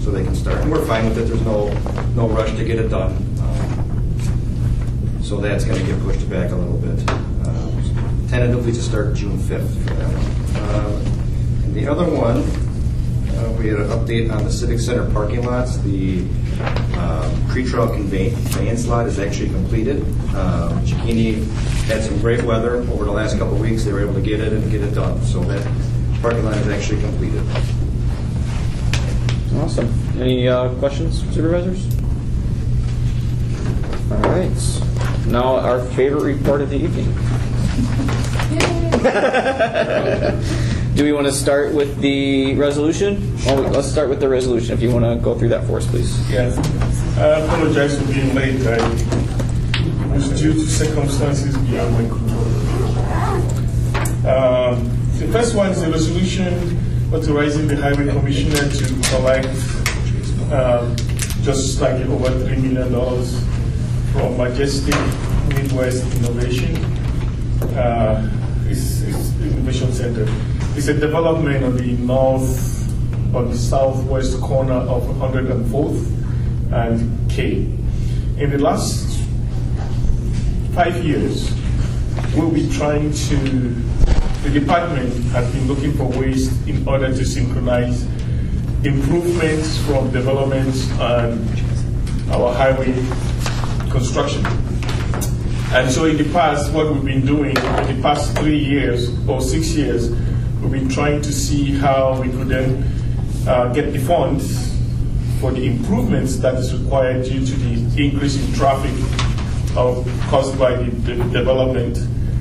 so they can start. And we're fine with it. There's no rush to get it done. So that's going to get pushed back a little bit. Tentatively to start June 5th for that one. And the other one, we had an update on the Civic Center parking lots. The pretrial conveyance lot is actually completed. Cicchini had some great weather over the last couple of weeks. They were able to get it and get it done. So that parking lot is actually completed. Awesome. Any questions, supervisors? All right. Now our favorite report of the evening. Do we want to start with the resolution? Well, let's start with the resolution. If you want to go through that for us, please. Yes. I apologize for being late. I was due to circumstances beyond my control. The first one is a resolution authorizing the Highway Commissioner to collect just slightly over $3 million from Majestic Midwest Innovation. It's Innovation Center. It's a development on the southwest corner of 104th and K. In the last 5 years, we'll be trying to. The department has been looking for ways in order to synchronize improvements from development and our highway construction. And so in the past, what we've been doing in the past 3 years or 6 years, we've been trying to see how we could then get the funds for the improvements that is required due to the increase in traffic caused by the development.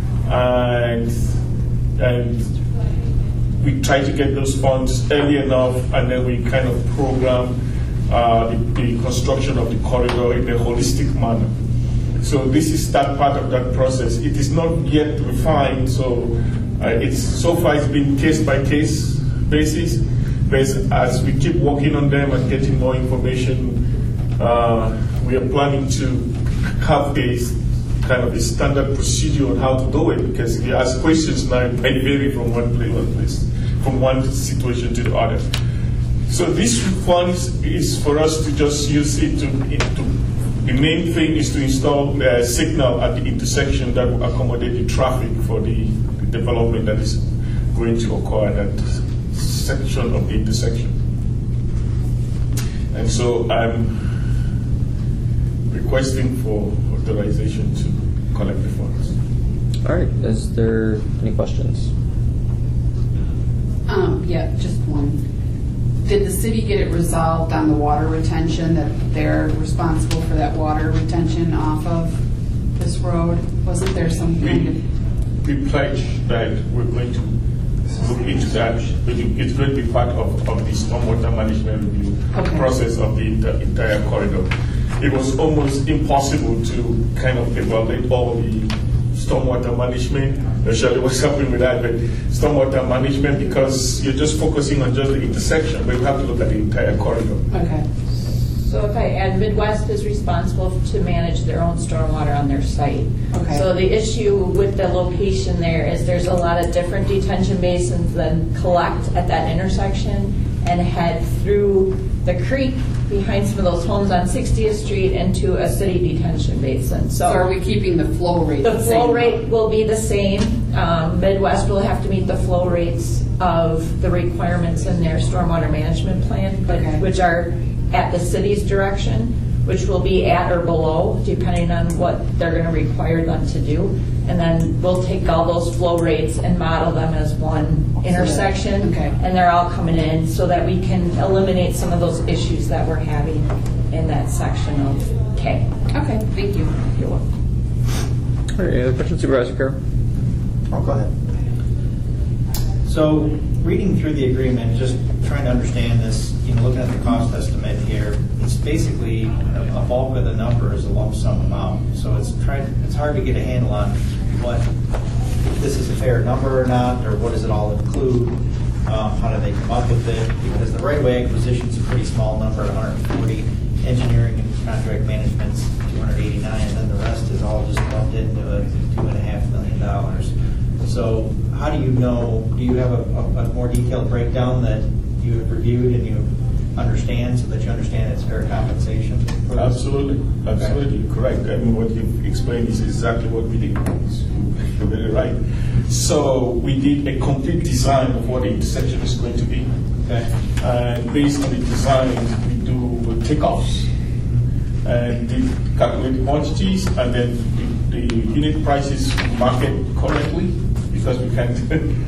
And we try to get those funds early enough, and then we kind of program the construction of the corridor in a holistic manner. So this is that part of that process. It is not yet refined, so so far it's been case by case basis. But as we keep working on them and getting more information, we are planning to have a kind of a standard procedure on how to do it. Because if you ask questions now, it might vary from one place, from one situation to the other. So this funds is for us to just use it to. The main thing is to install a signal at the intersection that will accommodate the traffic for the development that is going to occur at that section of the intersection. And so I'm requesting for authorization to collect the funds. All right. Is there any questions? Yeah, just one. Did the city get it resolved on the water retention, that they're responsible for that water retention off of this road? Wasn't there some kind of... We pledged that we're going to look into that. It's going to be part of the stormwater management review process of the entire corridor. It was almost impossible to kind of evaluate all the stormwater management. Actually, what's happening with that, but stormwater management, because you're just focusing on just the intersection, but you have to look at the entire corridor. Okay. So if I add, Midwest is responsible to manage their own stormwater on their site. Okay. So the issue with the location there is there's a lot of different detention basins that collect at that intersection and head through the creek behind some of those homes on 60th Street into a city detention basin. So are we keeping the flow rate the same? The flow rate will be the same. Midwest will have to meet the flow rates of the requirements in their stormwater management plan, which are at the city's direction, which will be at or below, depending on what they're going to require them to do. And then we'll take all those flow rates and model them as one intersection, and they're all coming in so that we can eliminate some of those issues that we're having in that section of K. Okay, thank you. You're welcome. All right, any other questions, Supervisor Carroll? Oh, go ahead. So, reading through the agreement, just trying to understand this, looking at the cost estimate here, it's basically a bulk of the number is a lump sum amount. So it's hard to get a handle on what, if this is a fair number or not, or what does it all include, how do they come up with it, because the right-of-way acquisition is a pretty small number, 140, engineering and contract management's 289, and then the rest is all just lumped into $2.5 million. So how do you know, do you have a more detailed breakdown that you have reviewed and you understand so that you understand it's fair compensation? for this? Absolutely, correct. I mean, what you've explained is exactly what we did. You're very right. So we did a complete design of what the intersection is going to be. Okay. And based on the design, we do takeoffs and calculate the quantities, and then the unit prices market correctly, because we can't,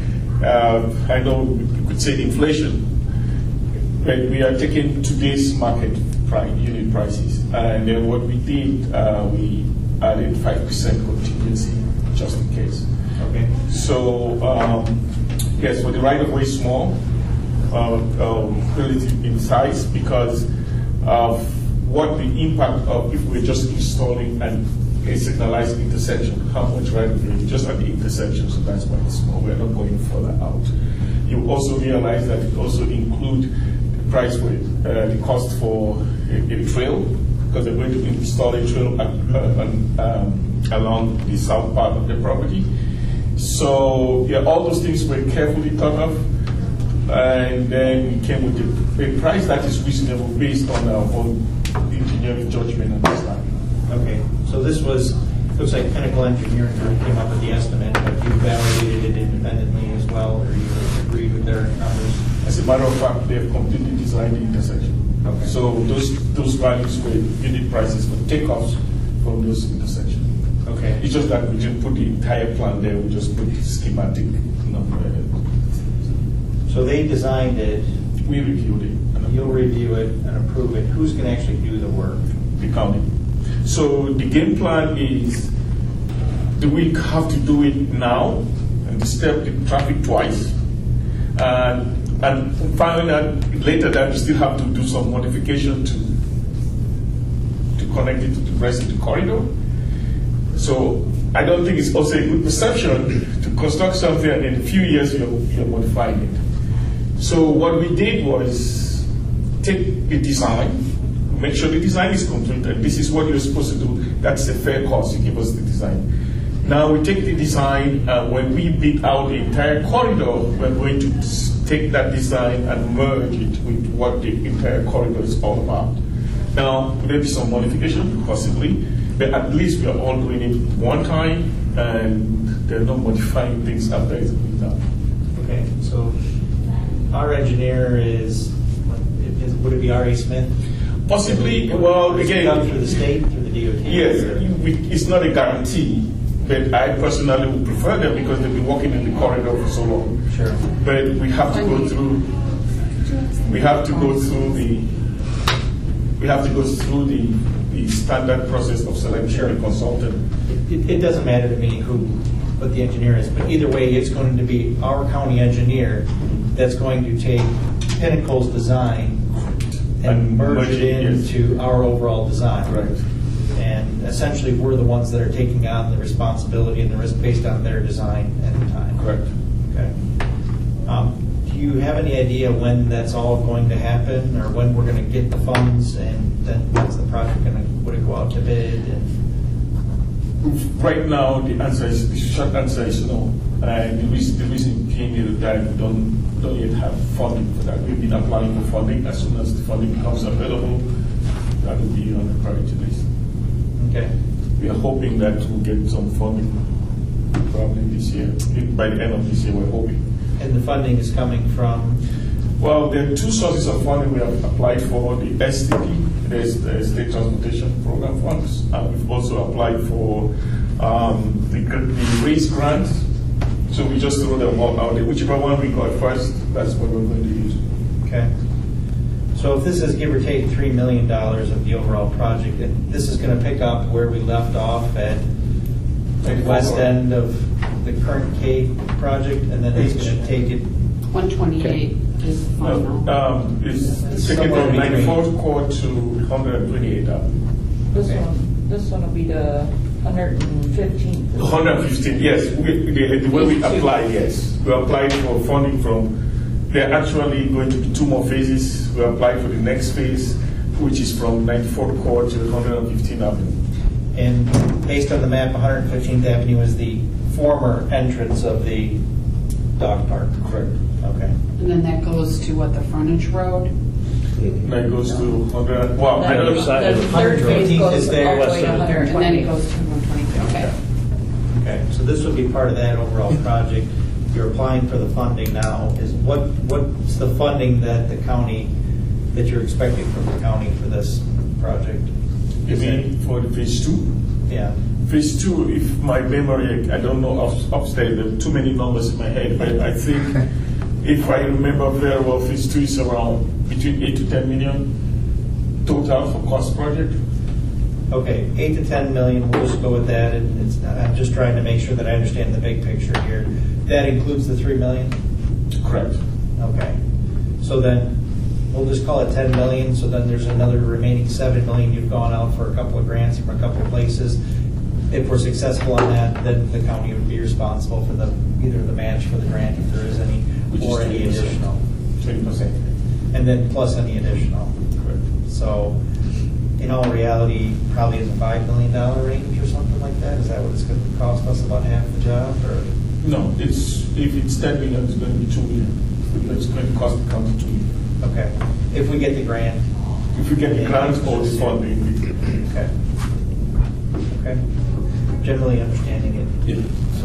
I know you could say the inflation, but we are taking today's market price, unit prices. And then what we did, we added 5% contingency just in case. Okay. So, yes, for the right-of-way small, relative in size, because of what the impact of if we're just installing a signalized intersection, how much right-of-way just at the intersection, so that's why it's small. We're not going further out. You also realize that it also include the price with the cost for a trail, because they're going to install a trail along the south part of the property. So yeah, all those things were carefully thought of, and then we came with a price that is reasonable based on our own engineering judgment and design. Okay, so this was, looks like Pinnacle Engineering Group came up with the estimate, but you validated it independently as well, or you agreed with their numbers? As a matter of fact, they have completely designed the intersection. Okay. So those values were unit prices for takeoffs from those intersections. Okay. It's just that we didn't put the entire plan there, we just put the schematic number. So they designed it, We reviewed it. you'll review it and approve it. Who's going to actually do the work? The county. So the game plan is, do we have to do it now and disturb the traffic twice? And finding out later that we still have to do some modification to connect it to the rest of the corridor. So I don't think it's also a good perception to construct something and in a few years you're modifying it. So what we did was take the design, make sure the design is complete, and this is what you're supposed to do. That's a fair cost, you give us the design. Now we take the design, when we bid out the entire corridor, we're going to take that design and merge it with what the entire corridor is all about. Now, there may be some modification, possibly, but at least we are all doing it one time, and they're not modifying things after it's been done. Okay, so our engineer would it be R.A. Smith? Possibly, well, Is it again, done through the state, through the DOT? yes, or- it's not a guarantee, but I personally would prefer them because they've been working in the corridor for so long. Sure. But we have to go through the standard process of selecting a consultant. It doesn't matter to me what the engineer is, but either way, it's going to be our county engineer that's going to take Pinnacle's design and merge it yes. into our overall design. Right. And essentially, we're the ones that are taking on the responsibility and the risk based on their design at the time. Correct. Okay. Do you have any idea when that's all going to happen, or when we're going to get the funds, and then when's the project going to, would it go out to bid? And Right now, the short answer is no. And the reason being is that we don't yet have funding for that. We've been applying for funding. As soon as the funding becomes available, that will be on the priority list. okay. We are hoping that we'll get some funding probably this year. By the end of this year, we're hoping. And the funding is coming from? Well, there are two sources of funding we have applied for. The STP, there's the State Transportation Program funds, and we've also applied for the RAISE grant. So we just throw them all out there. Whichever one we got first, that's what we're going to use. Okay. So if this is give or take $3 million of the overall project, and this is going to pick up where we left off at the west end of the current K project, and then it's going to take it 128 is the final. It's taken from 94th court to 128th Avenue. This one will be the 115th. 115, yes. The way we applied, yes. We applied for funding from, there are actually going to be two more phases. We applied for the next phase, which is from 94th court to 115th Avenue. And based on the map, 115th Avenue is the former entrance of the dog park. Correct. Okay. And then that goes to what, the frontage road? Now it goes to 100. Well, I don't know. The third phase 114th goes is there. all the way to And then it 120. goes to 120, okay. Okay, so this would be part of that overall project. You're applying for the funding now. Is what's the funding that the county, that you're expecting from the county for this project? You mean for the phase 2? Yeah. Phase 2, if my memory, I don't know upstairs, there are too many numbers in my head, but I think if I remember very well, phase 2 is around between 8 to 10 million total for cost project. Okay, 8 to 10 million, we'll just go with that. I'm just trying to make sure that I understand the big picture here. That includes the 3 million? Correct. Okay. So then, we'll just call it 10 million, so then there's another remaining 7 million. You've gone out for a couple of grants from a couple of places. If we're successful on that, then the county would be responsible for either the match for the grant, if there is any, Which or is any 20%. additional. 20%. And then plus any additional. Correct. So, in all reality, probably in the $5 million range or something like that? Is that what it's going to cost us, about half the job, or? No, if it's 10 million, it's going to be 2 million. It's going to cost the county 2 million. Okay, if we get the grant. If we get the grant or the funding, Okay. Okay. Generally understanding it. yeah.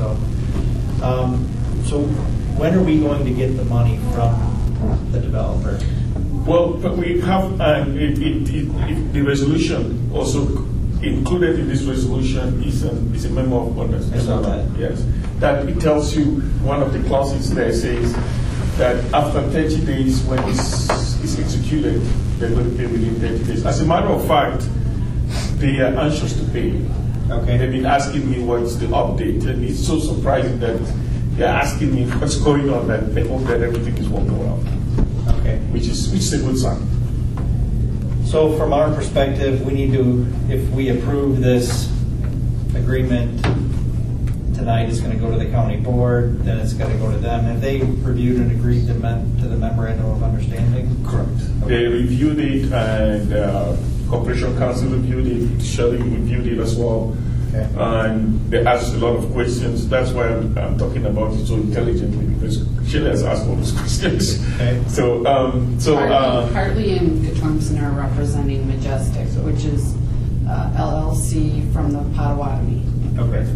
So when are we going to get the money from the developer? Well, but we have, the resolution also included in this resolution is a memo of understanding. I saw that. Yes, that it tells you, one of the clauses there says that after 30 days, when this is executed, they're going to pay within 30 days. As a matter of fact, they are anxious to pay. Okay. They've been asking me what's the update, and it's so surprising that they're asking me what's going on, that they hope that everything is working well, Okay. which is a good sign. So from our perspective, we need to, if we approve this agreement tonight, it's going to go to the county board, then it's going to go to them. Have they reviewed and agreed to the memorandum of understanding? Correct. Okay. They reviewed it, and Corporation Council reviewed it, Shelley reviewed it as well. Okay. And they asked a lot of questions. That's why I'm talking about it so intelligently, because Shelley has asked all those questions. Okay. Hartley and Thompson are representing Majestic, which is LLC from the Potawatomi. Okay.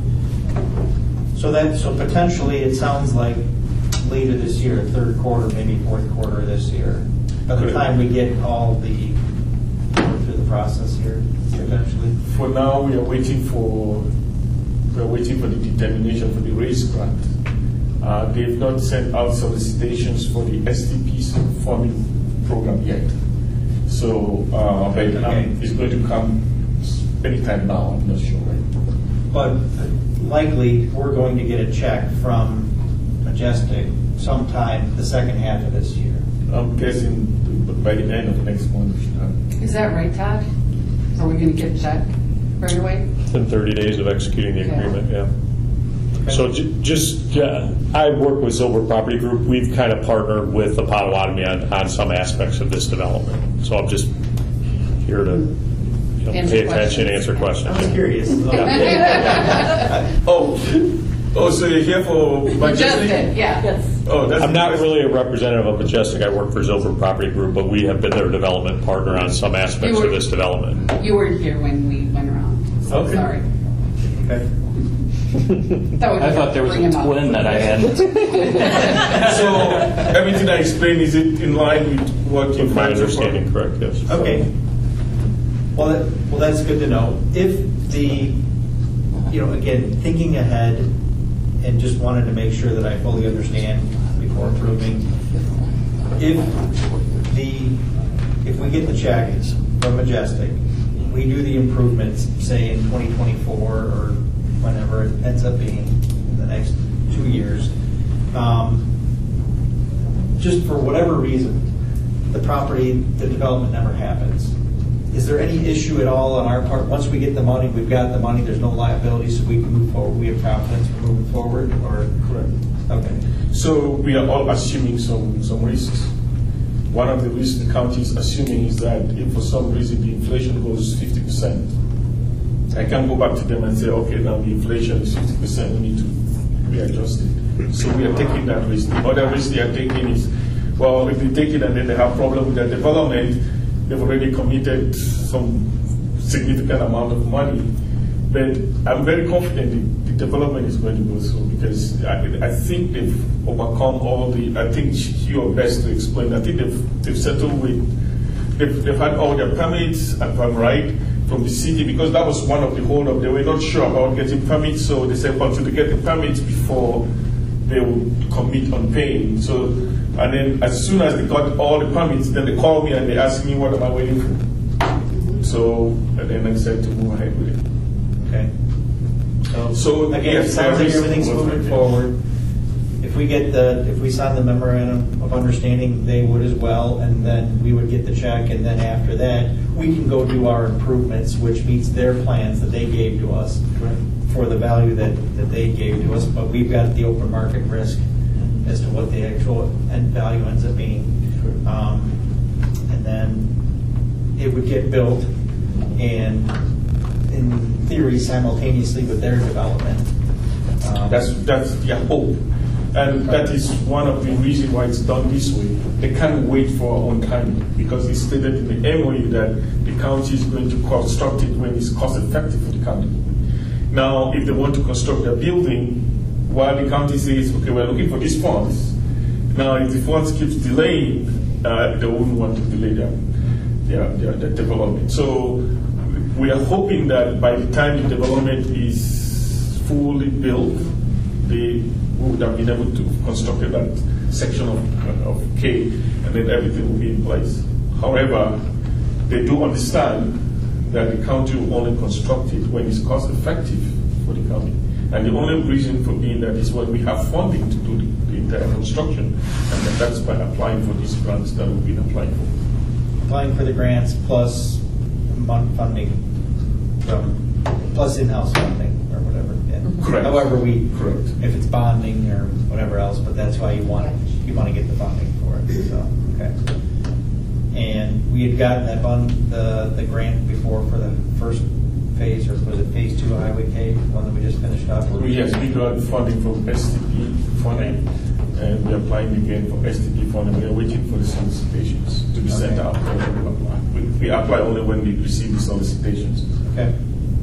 So potentially, it sounds like later this year, third quarter, maybe fourth quarter of this year, by the Correct. time we get all through the process here, eventually. For now, we are waiting for the determination for the raise grant. They've not sent out solicitations for the STP funding program yet. So, but it's going to come anytime now. I'm not sure. But likely, we're going to get a check from Majestic sometime the second half of this year. I'm guessing by the end of next month. Is that right, Todd? Are we going to get a check right away? Within 30 days of executing the Okay. agreement, yeah. So I work with Zilber Property Group. We've kind of partnered with the Potawatomi on some aspects of this development. So I'm just here to Answer pay attention, questions. answer questions. I'm curious. Oh, so you're here for Majestic, yeah. Yes. Oh, that's I'm not interesting. really a representative of Majestic. I work for Zilber Property Group, but we have been their development partner on some aspects You were- of this development. You weren't here when we went around, so Okay. sorry. Okay. I thought there was a twin that I hadn't. So everything I explained, is it in line with what you With my planned for? understanding, correct, yes. Okay. Well, that's good to know. If again, thinking ahead, and just wanted to make sure that I fully understand before approving, if we get the check from Majestic, we do the improvements, say in 2024 or whenever it ends up being in the next 2 years, just for whatever reason, the development never happens. Is there any issue at all on our part? Once we get the money, we've got the money, there's no liability, so we can move forward, we have confidence we're moving forward, or? Correct. Okay. So we are all assuming some risks. One of the risks the county is assuming is that if for some reason the inflation goes 50%, I can go back to them and say, okay, now the inflation is 50%, we need to readjust it. So we are taking that risk. The other risk they are taking is well, if they take it and then they have problem with their development, they've already committed some significant amount of money. But I'm very confident the development is going to go through because I think they've overcome all the, I think you're best to explain, I think they've settled with, they've had all their permits, if I'm right, from the city, because that was one of the hold-up. They were not sure about getting permits, so they said until they get the permits before they would commit on paying. So, and then as soon as they got all the permits, then they called me and they asked me what am I waiting for. So, and then I said to move ahead with it. Okay. So Again, it yes, sounds like everything's everything's moving right. forward. If we sign the memorandum of understanding, they would as well, and then we would get the check, and then after that, we can go do our improvements, which meets their plans that they gave to us for the value that they gave to us, but we've got the open market risk as to what the actual end value ends up being. And then it would get built, and in theory, simultaneously with their development. That's their hope. And that is one of the reasons why it's done this way. They can't wait for our own time because it's stated in the MOU that the county is going to construct it when it's cost effective for the county. Now, if they want to construct a building, while the county says, okay, we're looking for these funds. Now, if the funds keeps delaying, they wouldn't want to delay their development. So we are hoping that by the time the development is fully built, they would have been able to construct that section of K, and then everything will be in place. However, they do understand that the county will only construct it when it's cost effective for the county. And the only reason for being that is when we have funding to do the entire construction, and that's by applying for these grants that we've been applying for. Applying for the grants plus funding, plus in-house funding or whatever. Yeah. Correct. However, Correct. if it's bonding or whatever else, but that's why you want to get the funding for it. So okay. And we had gotten that the grant before for the first phase, or was it phase 2 of Highway K, one that we just finished up? Yes, we got funding from STP funding, and we're applying again for STP funding. We are waiting for the solicitations to be sent out. We apply only when we receive the solicitations. Okay.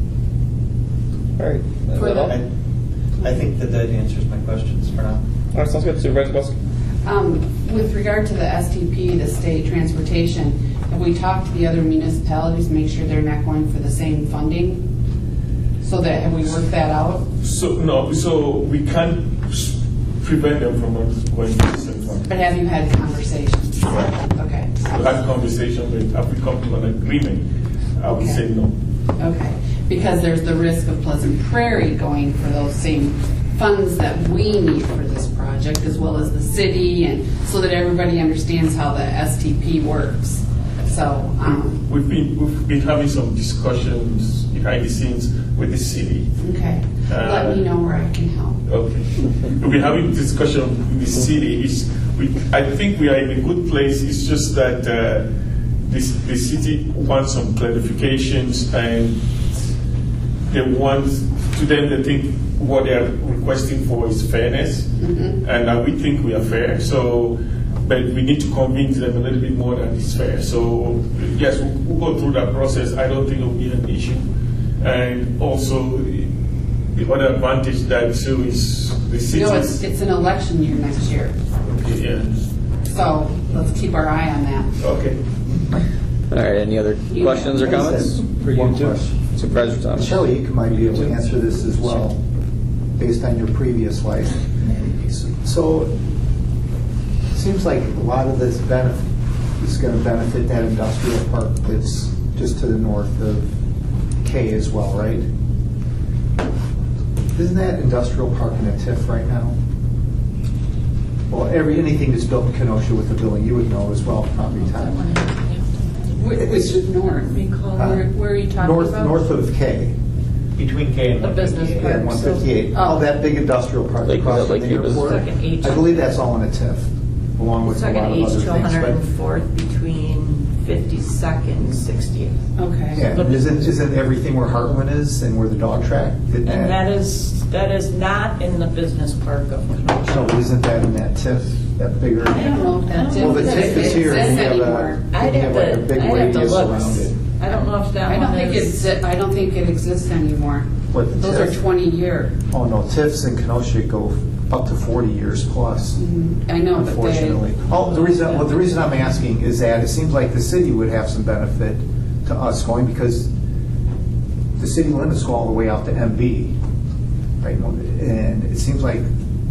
All right. Is that all? I think that answers my questions for now. All right, sounds good. Supervisor Busk. With regard to the STP, the state transportation, have we talked to the other municipalities to make sure they're not going for the same funding? So that, have we worked that out? So no, so we can't prevent them from going to the same funding. But have you had conversations? Okay. We had a conversation, but have we come to an agreement? I would Okay. say no. Okay, because there's the risk of Pleasant Prairie going for those same funds that we need for this project, as well as the city, and so that everybody understands how the STP works. So, We've been having some discussions behind the scenes with the city. okay, let me know where I can help. Okay. We've been having discussion in the city. I think we are in a good place. It's just that the city wants some clarifications, and they want, to them, they think what they're requesting for is fairness, and we think we are fair. So, but we need to convince them a little bit more that it's fair. So, yes, we'll go through that process. I don't think it will be an issue. And also, the other advantage that too is the city. No, it's an election year next year, Okay, yeah. so let's keep our eye on that. Okay. All right. Any other questions or comments? One question. Supervisor Thomas. Shelley might be able to answer this as well, based on your previous life. So, it seems like a lot of this benefit is going to benefit that industrial park that's just to the north of K as well, right? Isn't that industrial park in a TIF right now? Well, anything that's built in Kenosha with the building, you would know as well, probably, Todd. Which is north? Where are you talking about? North of K. Between K and The business 158. park. Yeah, 158. Oh, that big industrial park Lake- across from Lakeview the Business airport. Second H. I believe that's all in a TIF, along with a lot Second of H other to things. But 104th between 52nd and 60th. Okay. yeah, and isn't everything where Heartland is and where the dog track? And that is not in the business park of Kenosha. So isn't that in that TIF? that bigger. I don't know if that Well, the difference tip is here, and exists you have anymore. I'd have like a to, big I'd have to radius look. around it. I don't know if that I don't one think is. I don't think it exists anymore. What, the Those are TIF? 20-year. Oh, no, TIFs in Kenosha go up to 40 years plus. I know, but Unfortunately. Oh, the reason I'm asking is that it seems like the city would have some benefit to us going, because the city limits go all the way out to MB, right? And it seems like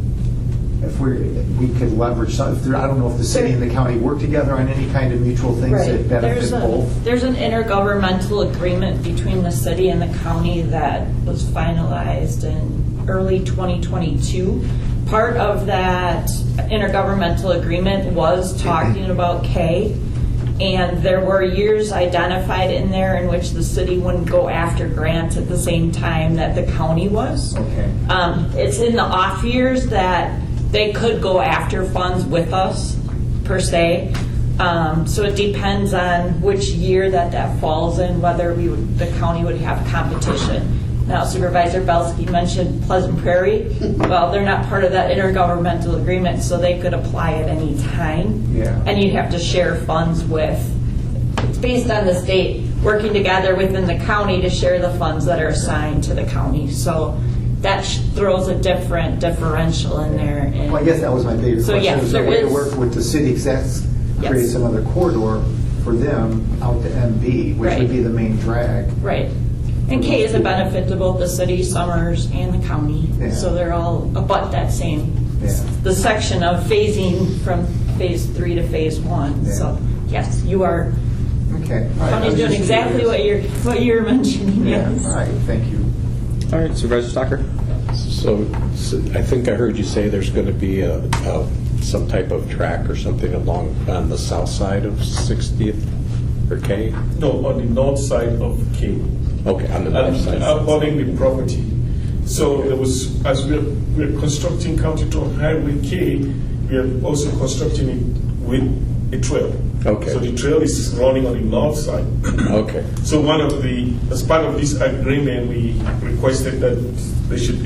if we could leverage some, I don't know if the city and the county work together on any kind of mutual things that benefit both. There's an intergovernmental agreement between the city and the county that was finalized in early 2022. Part of that intergovernmental agreement was talking about K, and there were years identified in there in which the city wouldn't go after grants at the same time that the county was. Okay. It's in the off years that they could go after funds with us, per se. So it depends on which year that falls in, whether the county would have competition. Now, Supervisor Belsky mentioned Pleasant Prairie. Well, they're not part of that intergovernmental agreement, so they could apply at any time. Yeah. And you'd have to share funds with, it's based on the state working together within the county to share the funds that are assigned to the county. So that throws a different differential in there. And Well, I guess that was my biggest So, question. yes, Is there a there way to is- work with the city, because that Yes. creates another corridor for them out to MB, which Right. would be the main drag. Right. And K is a benefit to both the city, Summers, and the county. Yeah. So they're all abut that same, Yeah. the section of phasing from phase 3 to phase 1. Yeah. So, yes, you are, Okay. All right. I county's was doing just exactly curious. what you're mentioning, Yeah, yes. all right, thank you. All right, Supervisor Stocker. So I think I heard you say there's going to be some type of track or something along on the south side of 60th or K? No, on the north side of K. Okay, on the north side. Abutting the property. So there was, as we're constructing County Road Highway K, we are also constructing it with a trail. Okay. So the trail is running on the north side. Okay. So as part of this agreement, we requested that they should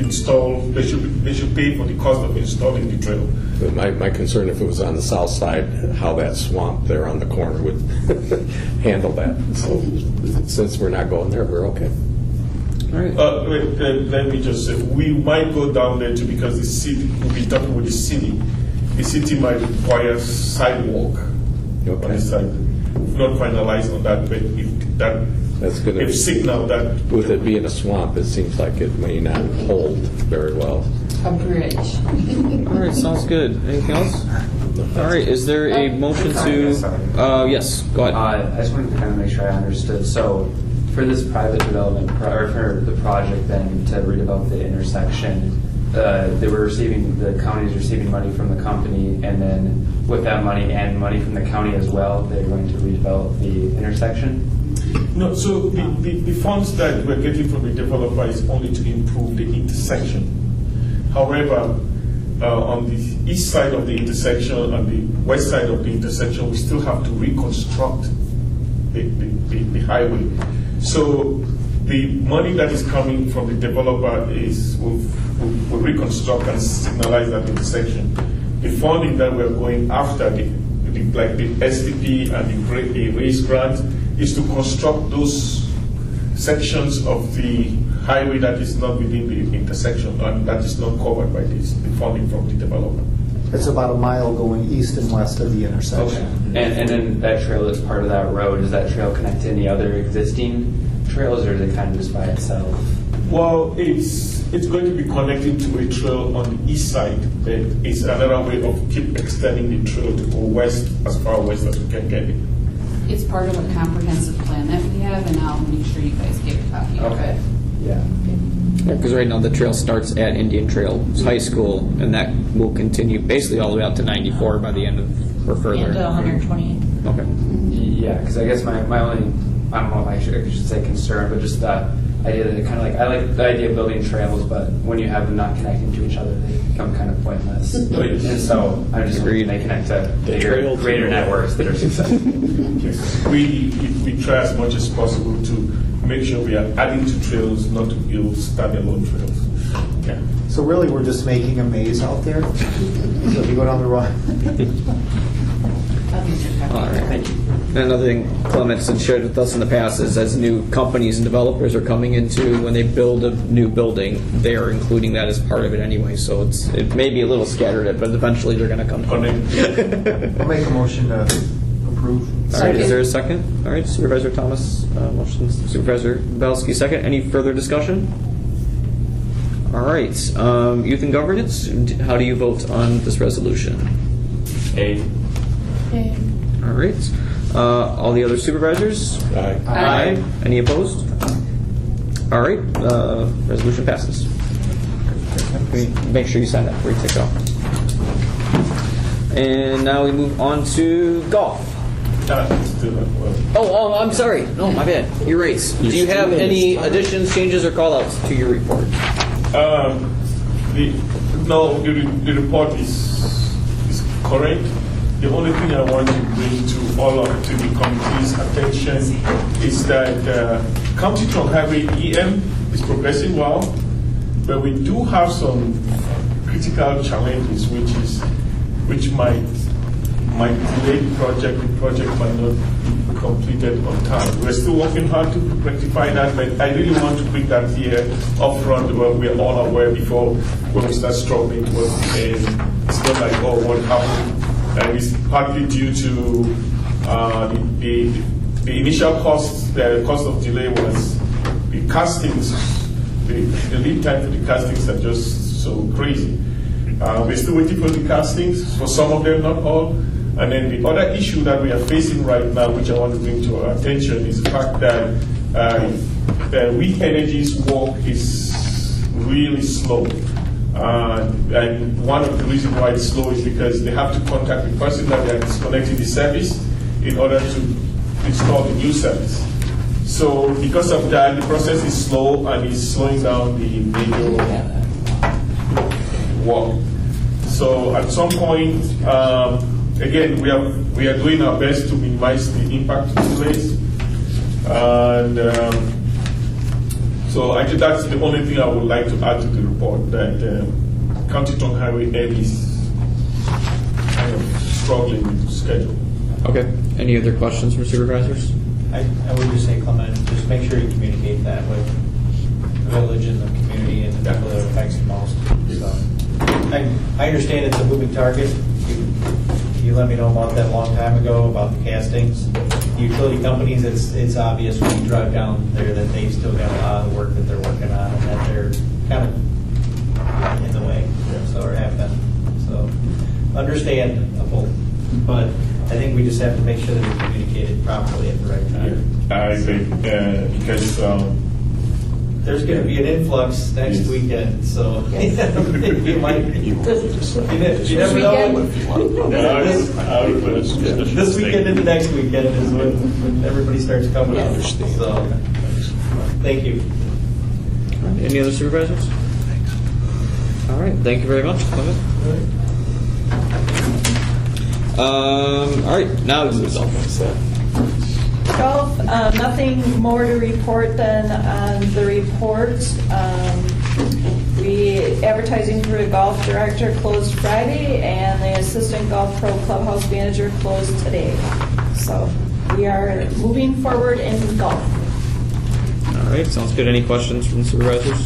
pay for the cost of installing the trail. But my concern, if it was on the south side, how that swamp there on the corner would handle that. So since we're not going there, we're okay. All right. Let me just say, we might go down there too, because the city, we'll be talking with the city. The city might require sidewalk on the side. We've not finalized on that, but That's going to if signal that. with it being a swamp, it seems like it may not hold very well. A bridge. All right, sounds good. Anything else? All right, is there a motion to? Yes, go ahead. I just wanted to kind of make sure I understood. So, for this private development, or for the project, then to redevelop the intersection, the county is receiving money from the company, and then with that money and money from the county as well, they're going to redevelop the intersection. No, so the funds that we're getting from the developer is only to improve the intersection. However, on the east side of the intersection and the west side of the intersection, we still have to reconstruct the highway. So the money that is coming from the developer is we'll reconstruct and signalize that intersection. The funding that we're going after, like the SDP and the RAISE grant, is to construct those sections of the highway that is not within the intersection and that is not covered by the funding from the developer. It's about a mile going east and west of the intersection. And then that trail that's part of that road, does that trail connect to any other existing trails, or is it kind of just by itself? Well, it's going to be connected to a trail on the east side. It's another way of keep extending the trail to go west, as far west as we can get it. It's part of a comprehensive plan that we have, and I'll make sure you guys get a copy of it. Yeah. Because right now the trail starts at Indian Trail High School, and that will continue basically all the way out to 94 by the end of, or further. And 120. Okay. Yeah, because I guess my only, I don't know if I should say concern, but just the idea that I like the idea of building trails, but when you have them not connecting to each other, they become kind of pointless. And so I just Agreed. they connect to greater networks that are successful. We try as much as possible to make sure we are adding to trails, not to build standalone trails. Yeah. So really, we're just making a maze out there? So if you go down the wrong... All right. And another thing Clements had shared with us in the past is as new companies and developers are coming into, when they build a new building, they are including that as part of it anyway. So it may be a little scattered, but eventually they're going to come. I'll make a motion to approve. All right, is there a second? All right, Supervisor Thomas, motion. Supervisor Belsky, second. Any further discussion? All right, youth and governance, how do you vote on this resolution? A. All right. All the other supervisors? Aye. Aye. Any opposed? All right. Resolution passes. Make sure you sign that before you take off. And now we move on to golf. Oh, I'm sorry. No, my bad. You're right. Do you have any additions, changes, or call-outs to your report? The report is correct. The only thing I want to bring to to the committee's attention is that County Trunk Highway EM is progressing well, but we do have some critical challenges, which might delay the project. The project might not be completed on time. We're still working hard to rectify that, but I really want to bring that here up front where we're all aware before when we start struggling towards the end. It's not like, oh, what happened? And it's partly due to the initial cost. The cost of delay was the castings. The lead time for the castings are just so crazy. We're still waiting for the castings, for some of them, not all. And then the other issue that we are facing right now, which I want to bring to our attention, is the fact that We Energy's work is really slow. And one of the reasons why it's slow is because they have to contact the person that they are disconnecting the service in order to install the new service. So because of that, the process is slow and is slowing down the major work. So at some point, again, we are doing our best to minimize the impact of delays. And so I think that's the only thing I would like to add to the report, that County Trunk Highway N is kind of struggling with schedule. Okay. Any other questions from supervisors? I would just say, Clement, just make sure you communicate that with the village and the community and the people that it affects the most. So, I understand it's a moving target. You let me know about that a long time ago, about the castings. The utility companies, it's obvious when you drive down there that they've still got a lot of work that they're working on and that they're kind of in the way, so or have been. So understandable, but I think we just have to make sure that we communicate it properly at the right time. I think because there's going to be an influx next weekend, so you might. You never know. This weekend and the next weekend is when everybody starts coming out. So, thank you. All right. Any other supervisors? All right. Thank you very much, Clement. All right. Now we move on. Golf, nothing more to report than on the report. Advertising for the golf director closed Friday, and the assistant golf pro clubhouse manager closed today. So we are moving forward in golf. All right. Sounds good. Any questions from the supervisors?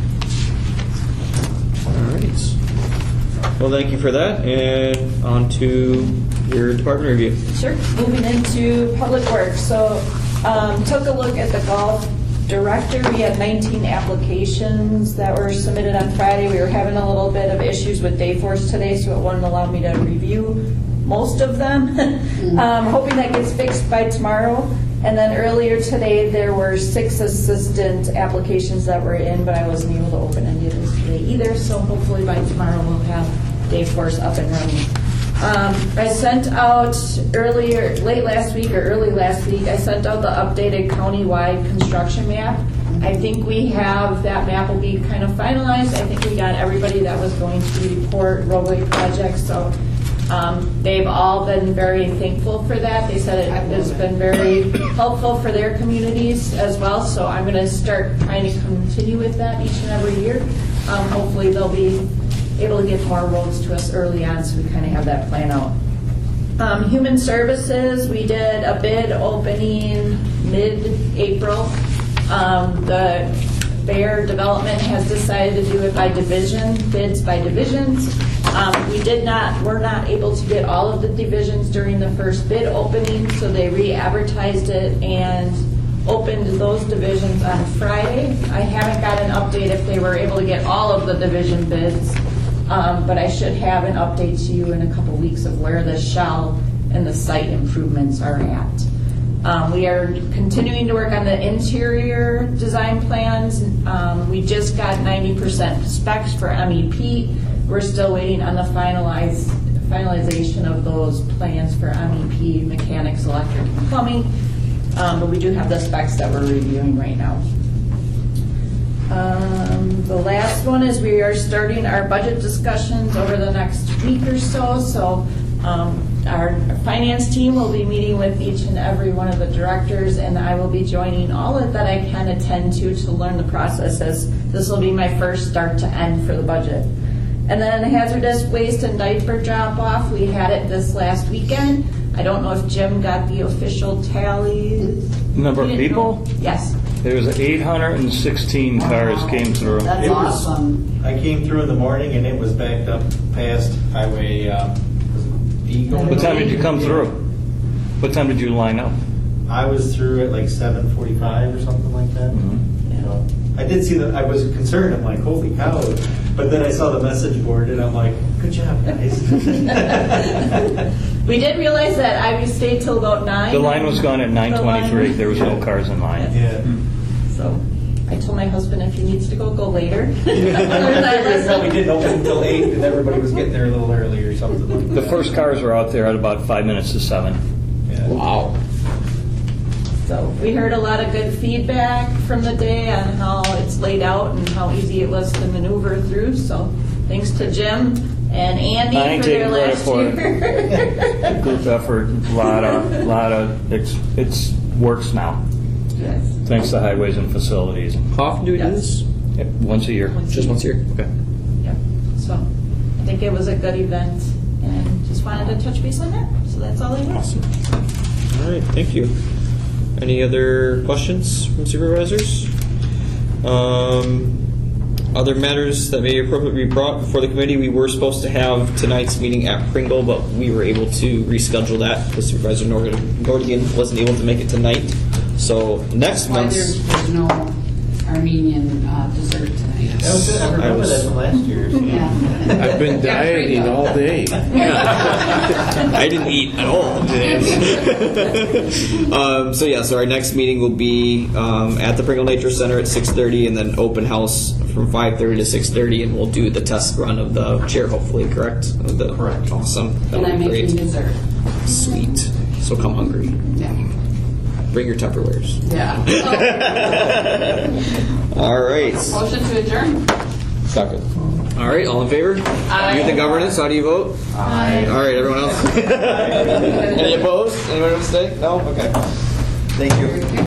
All right. Well, thank you for that. And on to your department review. Sure. Moving into public works. So took a look at the golf director. We had 19 applications that were submitted on Friday. We were having a little bit of issues with Dayforce today, so it wouldn't allow me to review most of them. Hoping that gets fixed by tomorrow. And then earlier today, there were 6 assistant applications that were in, but I wasn't able to open any of those today either. So hopefully by tomorrow we'll have Dayforce up and running. I sent out late last week or early last week, I sent out the updated county-wide construction map. I think we have, that map will be kind of finalized. I think we got everybody that was going to report roadway projects. So they've all been very thankful for that. They said it has been very helpful for their communities as well, so I'm going to start trying to continue with that each and every year. Hopefully they'll be able to get more roads to us early on, so we kind of have that plan out. Human Services, we did a bid opening mid-April. The Bear Development has decided to do it by division, bids by divisions. We're not able to get all of the divisions during the first bid opening, so they re-advertised it and opened those divisions on Friday. I haven't got an update if they were able to get all of the division bids, but I should have an update to you in a couple weeks of where the shell and the site improvements are at. We are continuing to work on the interior design plans. We just got 90% specs for MEP. We're still waiting on the finalization of those plans for MEP, mechanics, electric, and plumbing. But we do have the specs that we're reviewing right now. The last one is we are starting our budget discussions over the next week or so. So our finance team will be meeting with each and every one of the directors, and I will be joining all of that I can attend to learn the process, as this will be my first start to end for the budget. And then hazardous waste and diaper drop-off, we had it this last weekend. I don't know if Jim got the official tally. Number of people? Yes. There was 816 cars came through. That's awesome. I came through in the morning and it was backed up past Highway Eagle. What time did you come through? What time did you line up? I was through at like 7:45 or something like that. Mm-hmm. You know, I did see that. I was concerned. I'm like, holy cow. But then I saw the message board and I'm like, good job, guys. We did realize that I stayed till about 9. The line was gone at 9:23. There was no cars in line. Yeah. So I told my husband if he needs to go later. We probably didn't open until 8 and everybody was getting there a little early or something like that. The first cars were out there at about 5 minutes to 7. Yeah. Wow. So we heard a lot of good feedback from the day on how it's laid out and how easy it was to maneuver through. So thanks to Jim and Andy I ain't for their taking credit last for year. Group effort, lot of it's works now. Yes. Thanks to Highways and Facilities. How often do we do this? Yep, once a year. Just once a year? Okay. Yep. So I think it was a good event, and just wanted to touch base on that. So that's all I have. Awesome. All right, thank you. Any other questions from supervisors? Other matters that may appropriately be brought before the committee. We were supposed to have tonight's meeting at Pringle, but we were able to reschedule that because Supervisor Nordigan wasn't able to make it tonight. So next Why month's... there's no Armenian dessert tonight. That was it. I remember that from last year. Yeah. I've been dieting all day. I didn't eat at all today. So our next meeting will be at the Pringle Nature Center at 6:30, and then open house from 5:30 to 6:30, and we'll do the test run of the chair, hopefully, correct? Correct. Awesome. And I'm making dessert. Sweet. So come hungry. Yeah. Bring your Tupperwares. Yeah. All right. Motion to adjourn. Second. All right, all in favor? Aye. You're the governance, how do you vote? Aye. All right, everyone else? Any opposed? Anyone abstain? No? Okay. Thank you.